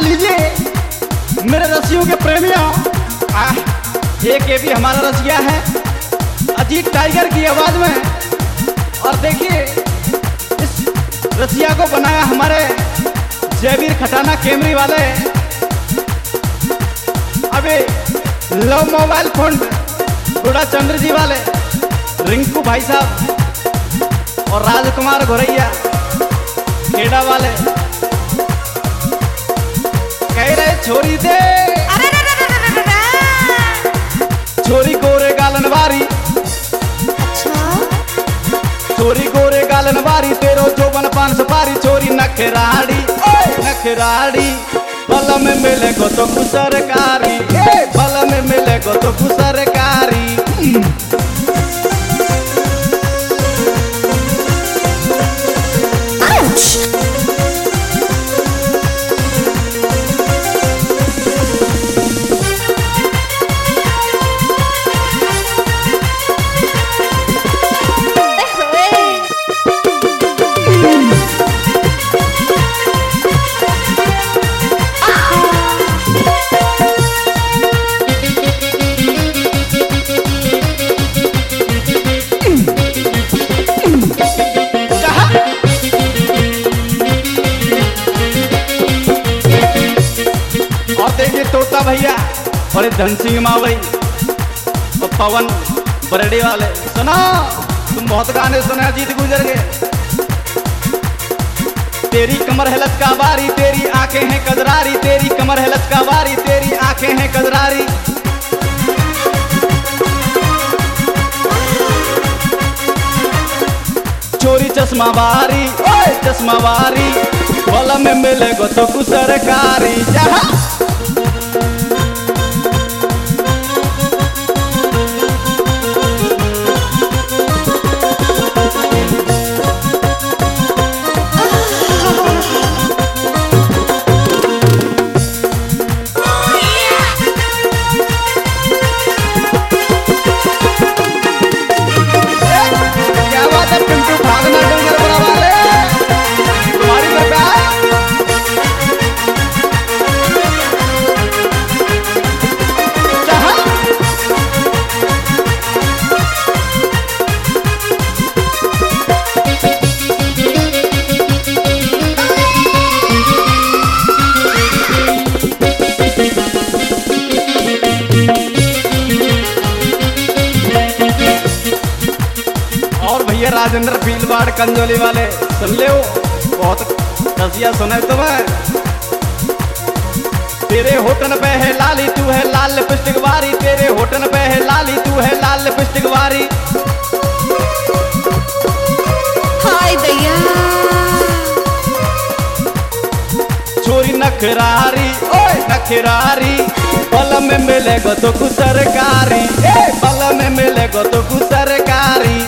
लीजिए मेरे रसियों के प्रेमियों। ये भी हमारा रसिया है अजीत टाइगर की आवाज में। और देखिए इस रसिया को बनाया हमारे जयवीर खटाना कैमरी वाले। अबे लव मोबाइल फोन गुड़ा चंद्र जी वाले, रिंकू भाई साहब और राजकुमार घोरैया खेड़ा वाले। कह रहे छोरी दे छोरी गोरे गालन वारी, छोरी गोरे गालन वारी, तेरो जोबन पान सुपारी, छोरी नखराड़ी नखराड़ी। बल में मिले गो तो कुसरकारी, बल में मिले गो तो कुसरकारी। तोता भैया और धन सिंह मावई और पवन बरड़ी वाले, सुना तुम बहुत गाने सुने अजीत गुजर गए। तेरी कमर है लचका बारी, तेरी आंखें हैं कजरारी, तेरी कमर है लचका बारी, तेरी आंखें हैं कजरारी। चोरी चश्मा बारी चश्मा बारी, बल में मिले गो तो कुसरकारी। जहाँ राजेंद्र फीलवाड़ कंजोली वाले, सुन ले बहुत रसिया सुने तुम्हें। तेरे होठन पे है लाली, तू है लाल लिपस्टिक वारी, तेरे होठन पे है लाली, तू है लाल लिपस्टिक वारी। हाय दैया छोरी नखरारी नखरारी, बल में मिले गो तो कुसरकारी, बल में मिले गो तो कुसरकारी।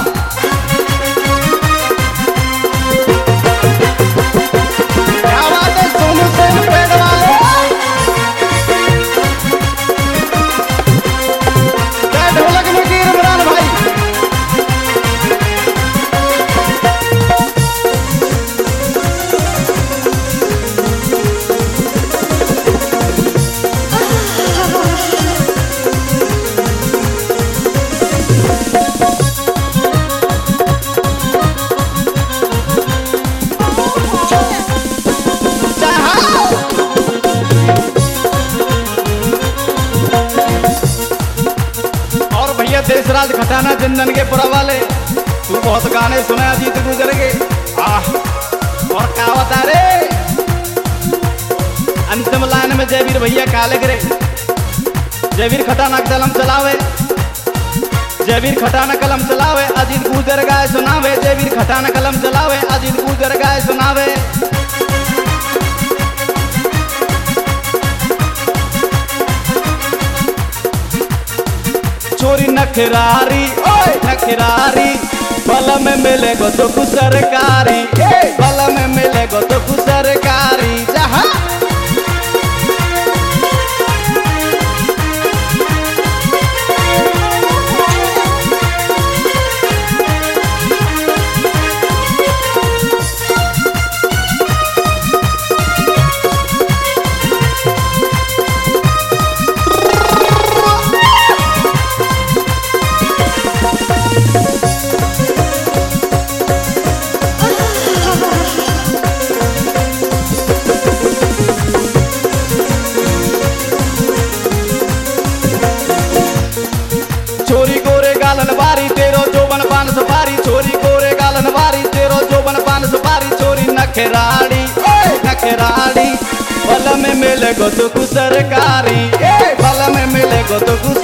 देशराज खटाना जिंदन के पुरा वाले, तू बहुत गाने सुने अजीत गुजर के। और क्या बता रे अंतिम लाइन में जयवीर भैया काले गिरे। जयवीर खटाना कलम चलावे, जयवीर खटाना कलम चलावे, अजीत गुजर गाय सुनावे। जयवीर खटाना कलम चलावे, अजीत गुजर गाय सुनावे। छोरी नखरारी नखरारी, बल में मिले गो तो कुसरकारी, बल में मिले गो तो कुसरकारी। जहाँ नखराड़ी नखराड़ी भल में मिले गो तो सरकारी भल में मिले गो तो